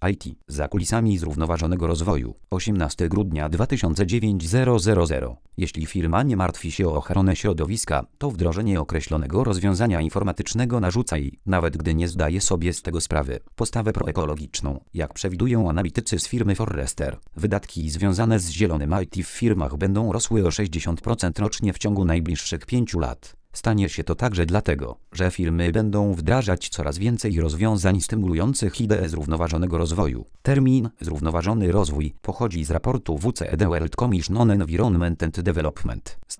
IT. Za kulisami zrównoważonego rozwoju. 18 grudnia 2009 000. Jeśli firma nie martwi się o ochronę środowiska, to wdrożenie określonego rozwiązania informatycznego narzuca jej, nawet gdy nie zdaje sobie z tego sprawy, postawę proekologiczną. Jak przewidują analitycy z firmy Forrester, wydatki związane z zielonym IT w firmach będą rosły o 60% rocznie w ciągu najbliższych 5 lat. Stanie się to także dlatego, że firmy będą wdrażać coraz więcej rozwiązań stymulujących ideę zrównoważonego rozwoju. Termin zrównoważony rozwój pochodzi z raportu WCED World Commission on Environment and Development z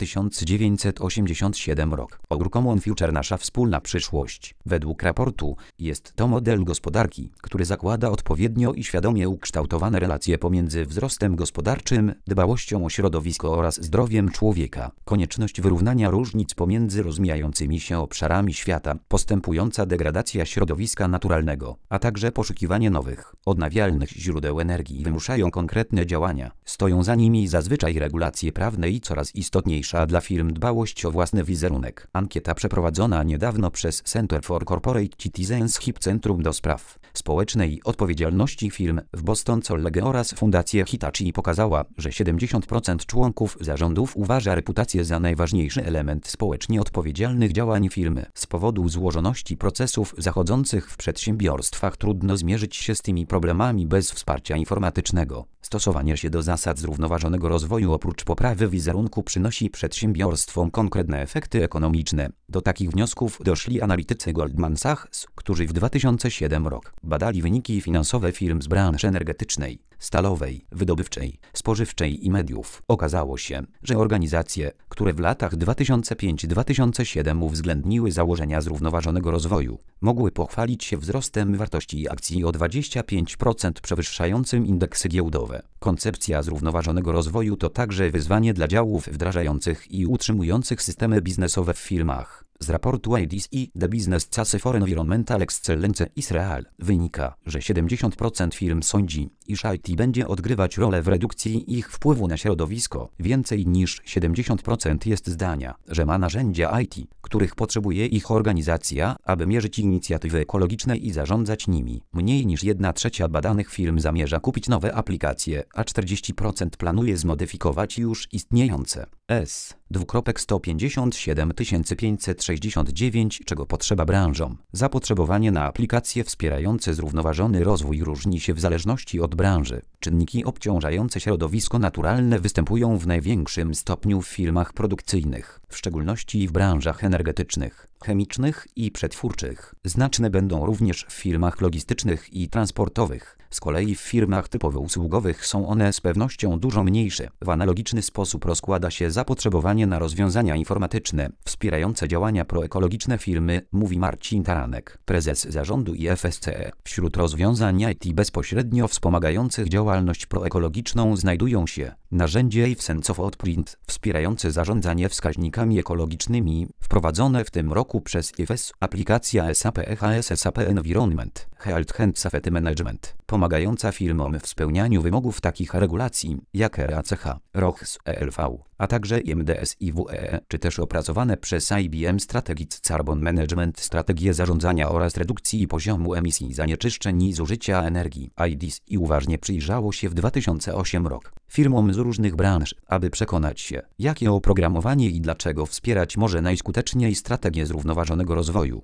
1987 rok. Our Common Future, nasza wspólna przyszłość. Według raportu jest to model gospodarki, który zakłada odpowiednio i świadomie ukształtowane relacje pomiędzy wzrostem gospodarczym, dbałością o środowisko oraz zdrowiem człowieka. Konieczność wyrównania różnic pomiędzy rozwijającymi się obszarami świata, postępująca degradacja środowiska naturalnego, a także poszukiwanie nowych, odnawialnych źródeł energii wymuszają konkretne działania. Stoją za nimi zazwyczaj regulacje prawne i coraz istotniejsza dla firm dbałość o własny wizerunek. Ankieta przeprowadzona niedawno przez Center for Corporate Citizenship, Centrum do Spraw Społecznej Odpowiedzialności Firm w Boston College oraz Fundację Hitachi pokazała, że 70% członków zarządów uważa reputację za najważniejszy element społecznie odpowiedzialnych działań firmy. Z powodu złożoności procesów zachodzących w przedsiębiorstwach trudno zmierzyć się z tymi problemami bez wsparcia informatycznego. Stosowanie się do zasad zrównoważonego rozwoju oprócz poprawy wizerunku przynosi przedsiębiorstwom konkretne efekty ekonomiczne. Do takich wniosków doszli analitycy Goldman Sachs, którzy w 2007 roku badali wyniki finansowe firm z branży energetycznej, stalowej, wydobywczej, spożywczej i mediów. Okazało się, że organizacje, które w latach 2005-2007 uwzględniły założenia zrównoważonego rozwoju, mogły pochwalić się wzrostem wartości akcji o 25% przewyższającym indeksy giełdowe. Koncepcja zrównoważonego rozwoju to także wyzwanie dla działów wdrażających i utrzymujących systemy biznesowe w firmach. Z raportu IDC The Business Case for Environmental Excellence Israel wynika, że 70% firm sądzi, iż IT będzie odgrywać rolę w redukcji ich wpływu na środowisko. Więcej niż 70% jest zdania, że ma narzędzia IT, których potrzebuje ich organizacja, aby mierzyć inicjatywy ekologiczne i zarządzać nimi. Mniej niż 1/3 badanych firm zamierza kupić nowe aplikacje, a 40% planuje zmodyfikować już istniejące. 157 569 Czego potrzeba branżom? Zapotrzebowanie na aplikacje wspierające zrównoważony rozwój różni się w zależności od branży. Czynniki obciążające środowisko naturalne występują w największym stopniu w firmach produkcyjnych, w szczególności w branżach energetycznych, chemicznych i przetwórczych. Znaczne będą również w firmach logistycznych i transportowych. Z kolei w firmach typowo usługowych są one z pewnością dużo mniejsze. W analogiczny sposób rozkłada się zapotrzebowanie na rozwiązania informatyczne wspierające działania proekologiczne firmy, mówi Marcin Taranek, prezes zarządu IFSCE. Wśród rozwiązań IT bezpośrednio wspomagających działalność proekologiczną znajdują się narzędzie Sense of Footprint wspierające zarządzanie wskaźnikami ekologicznymi, wprowadzone w tym roku przez IFS, aplikacja SAP EHS SAP Environment, Health and Safety Management, pomagająca firmom w spełnianiu wymogów takich regulacji jak RACH, ROHS, ELV, a także IMDS i WEE, czy też opracowane przez IBM Strategic Carbon Management strategie zarządzania oraz redukcji poziomu emisji zanieczyszczeń i zużycia energii. IDC i uważnie przyjrzało się w 2008 roku firmom z różnych branż, aby przekonać się, jakie oprogramowanie i dlaczego wspierać może najskuteczniej strategię zrównoważonego rozwoju.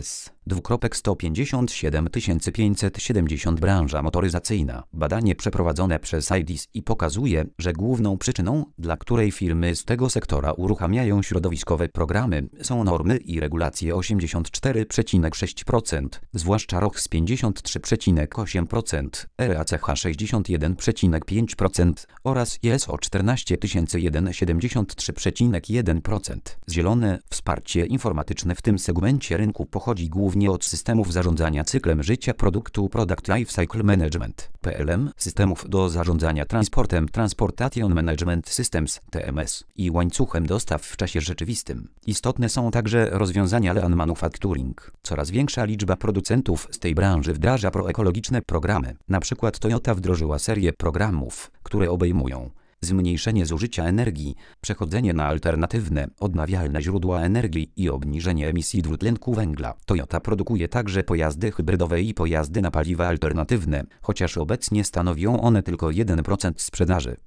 157 570 Branża motoryzacyjna. Badanie przeprowadzone przez IDC i pokazuje, że główną przyczyną, dla której firmy z tego sektora uruchamiają środowiskowe programy, są normy i regulacje 84,6%, zwłaszcza ROHS 53,8%, RACH 61,5% oraz ISO 14001 73,1%. Zielone wsparcie informatyczne w tym segmencie rynku pochodzi głównie od systemów zarządzania cyklem życia produktu Product Lifecycle Management, PLM, systemów do zarządzania transportem Transportation Management Systems, TMS i łańcuchem dostaw w czasie rzeczywistym. Istotne są także rozwiązania Lean Manufacturing. Coraz większa liczba producentów z tej branży wdraża proekologiczne programy. Na przykład Toyota wdrożyła serię programów, które obejmują zmniejszenie zużycia energii, przechodzenie na alternatywne, odnawialne źródła energii i obniżenie emisji dwutlenku węgla. Toyota produkuje także pojazdy hybrydowe i pojazdy na paliwa alternatywne, chociaż obecnie stanowią one tylko 1% sprzedaży.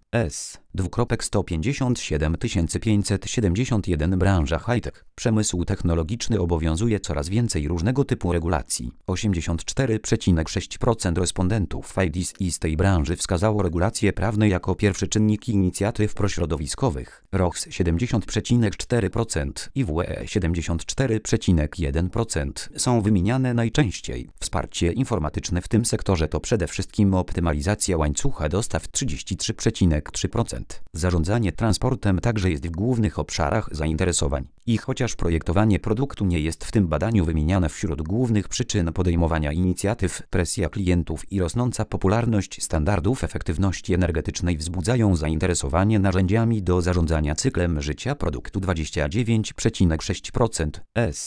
S.157 571 Branża high-tech. Przemysł technologiczny obowiązuje coraz więcej różnego typu regulacji. 84,6% respondentów IDC z tej branży wskazało regulacje prawne jako pierwszy czynnik inicjatyw prośrodowiskowych. ROX 70,4% i WE 74,1% są wymieniane najczęściej. Wsparcie informatyczne w tym sektorze to przede wszystkim optymalizacja łańcucha dostaw 33,3%. Zarządzanie transportem także jest w głównych obszarach zainteresowań. I chociaż projektowanie produktu nie jest w tym badaniu wymieniane wśród głównych przyczyn podejmowania inicjatyw, presja klientów i rosnąca popularność standardów efektywności energetycznej wzbudzają zainteresowanie narzędziami do zarządzania cyklem życia produktu 29,6%.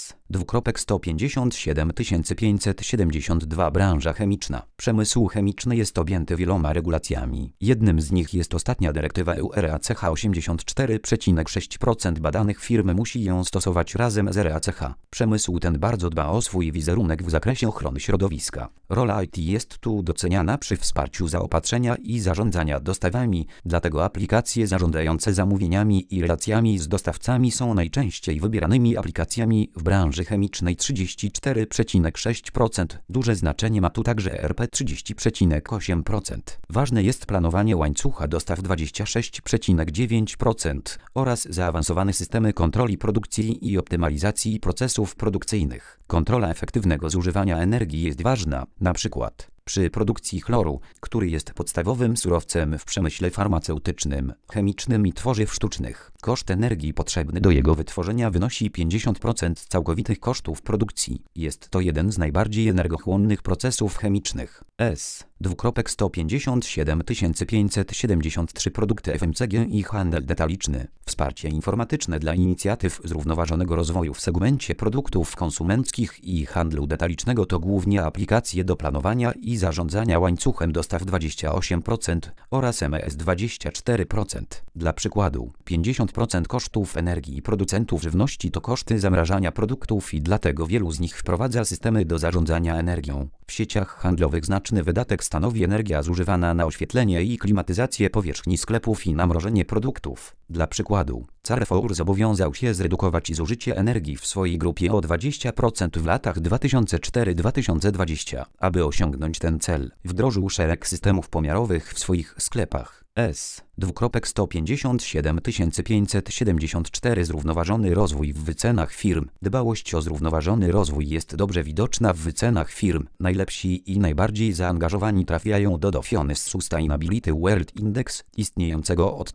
S.157 572 Branża chemiczna. Przemysł chemiczny jest objęty wieloma regulacjami. Jednym z nich jest ostatnia dyrektywa EU RACH. 84,6% badanych firm musi ją stosować razem z RACH. Przemysł ten bardzo dba o swój wizerunek w zakresie ochrony środowiska. Rola IT jest tu doceniana przy wsparciu zaopatrzenia i zarządzania dostawami, dlatego aplikacje zarządzające zamówieniami i relacjami z dostawcami są najczęściej wybieranymi aplikacjami w branży chemicznej. 34,6%. Duże znaczenie ma tu także ERP 30,8%. Ważne jest planowanie łańcucha dostaw 26,9% oraz zaawansowane systemy kontroli produkcji i optymalizacji procesów produkcyjnych. Kontrola efektywnego zużywania energii jest ważna, na przykład przy produkcji chloru, który jest podstawowym surowcem w przemyśle farmaceutycznym, chemicznym i tworzyw sztucznych. Koszt energii potrzebny do jego wytworzenia wynosi 50% całkowitych kosztów produkcji. Jest to jeden z najbardziej energochłonnych procesów chemicznych. S.157 573 Produkty FMCG i handel detaliczny. Wsparcie informatyczne dla inicjatyw zrównoważonego rozwoju w segmencie produktów konsumenckich i handlu detalicznego to głównie aplikacje do planowania i zarządzania łańcuchem dostaw 28% oraz MES 24%. Dla przykładu, 50% kosztów energii producentów żywności to koszty zamrażania produktów i dlatego wielu z nich wprowadza systemy do zarządzania energią. W sieciach handlowych znaczny wydatek stanowi energia zużywana na oświetlenie i klimatyzację powierzchni sklepów i na mrożenie produktów. Dla przykładu, Carrefour zobowiązał się zredukować zużycie energii w swojej grupie o 20% w latach 2004-2020. Aby osiągnąć ten cel, wdrożył szereg systemów pomiarowych w swoich sklepach. S.157 574 Zrównoważony rozwój w wycenach firm. Dbałość o zrównoważony rozwój jest dobrze widoczna w wycenach firm. Najlepsi i najbardziej zaangażowani trafiają do Dow Jones Sustainability World Index, istniejącego od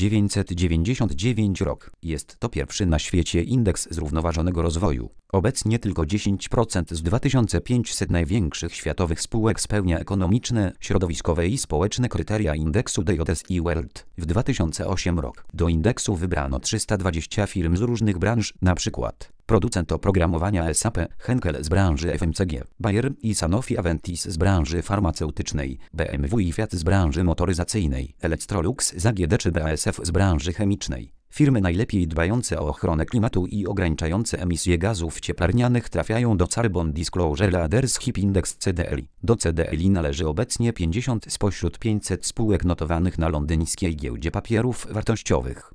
1999 rok. Jest to pierwszy na świecie indeks zrównoważonego rozwoju. Obecnie tylko 10% z 2500 największych światowych spółek spełnia ekonomiczne, środowiskowe i społeczne kryteria indeksu DJSI World. W 2008 rok do indeksu wybrano 320 firm z różnych branż, np. producent oprogramowania SAP, Henkel z branży FMCG, Bayer i Sanofi Aventis z branży farmaceutycznej, BMW i Fiat z branży motoryzacyjnej, Electrolux z AGD czy BASF z branży chemicznej. Firmy najlepiej dbające o ochronę klimatu i ograniczające emisje gazów cieplarnianych trafiają do Carbon Disclosure Leadership Index CDLI. Do CDLI należy obecnie 50 spośród 500 spółek notowanych na londyńskiej giełdzie papierów wartościowych.